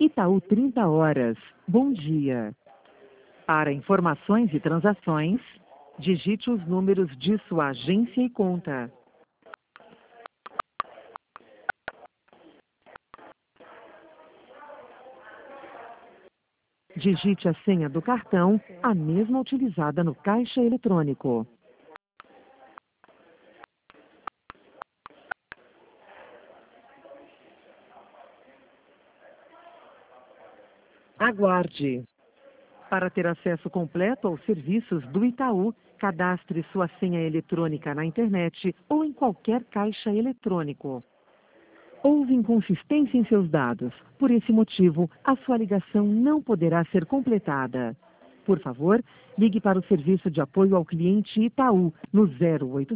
Itaú 30 horas. Bom dia. Para informações e transações, digite os números de sua agência e conta. Digite a senha do cartão, a mesma utilizada no caixa eletrônico. Aguarde. Para ter acesso completo aos serviços do Itaú, cadastre sua senha eletrônica na internet ou em qualquer caixa eletrônico. Houve inconsistência em seus dados. Por esse motivo, a sua ligação não poderá ser completada. Por favor, ligue para o Serviço de Apoio ao Cliente Itaú no 0800